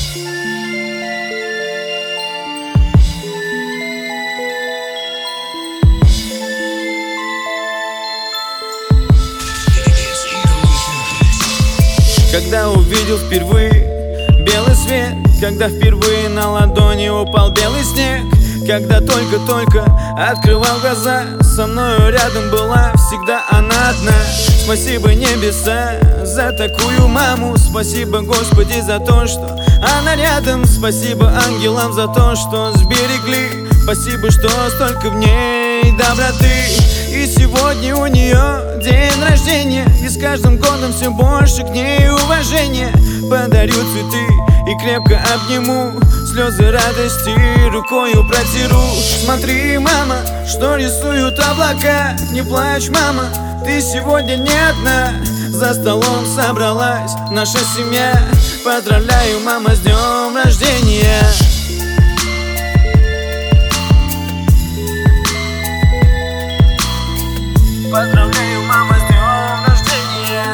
Когда увидел впервые белый свет, когда впервые на ладони упал белый снег, когда только-только открывал глаза, со мною рядом была всегда она одна. Спасибо небеса за такую маму, спасибо Господи за то, что она рядом, спасибо ангелам за то, что сберегли, спасибо, что столько в ней доброты. И сегодня у нее день рождения, и с каждым годом все больше к ней уважения. Подарю цветы и крепко обниму, слезы радости рукою протиру. Смотри, мама, что рисуют облака, не плачь, мама, ты сегодня не одна. За столом собралась наша семья, поздравляю, мама, с днем рождения. Поздравляю, мама, с днем рождения.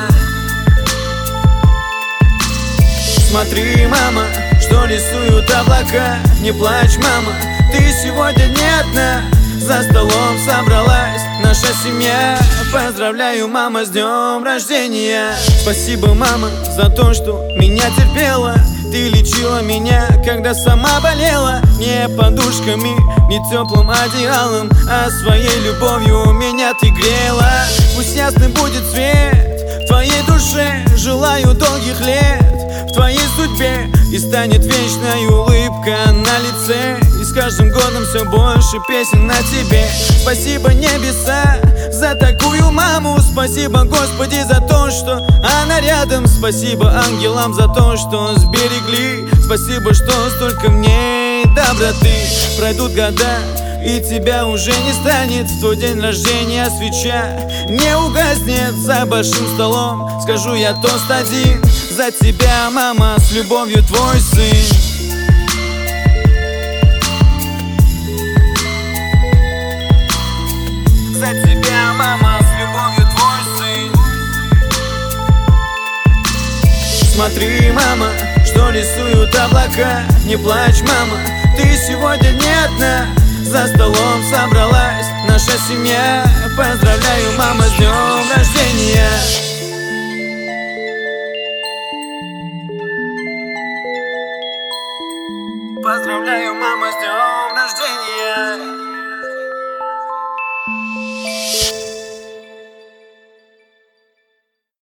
Смотри, мама, что рисуют облака, не плачь, мама, ты сегодня не одна. За столом собралась наша семья, поздравляю, мама, с днем рождения. Спасибо, мама, за то, что меня терпела. Ты лечила меня, когда сама болела. Не подушками, не теплым одеялом, а своей любовью меня ты грела. Пусть ясный будет свет в твоей душе, желаю долгих лет в твоей судьбе, и станет вечной улыбка на лице, и с каждым годом все больше песен на тебе. Спасибо небеса за такую маму, спасибо Господи за то, что она рядом, спасибо ангелам за то, что сберегли, спасибо, что столько в ней доброты. Пройдут года, и тебя уже не станет, в твой день рождения свеча не угаснет. За большим столом скажу я тост один: за тебя, мама, с любовью твой сын. За тебя, мама, с любовью твой сын. Смотри, мама, что рисуют облака, не плачь, мама, ты сегодня не одна. За столом собралась наша семья, поздравляю, мама, с днем рождения.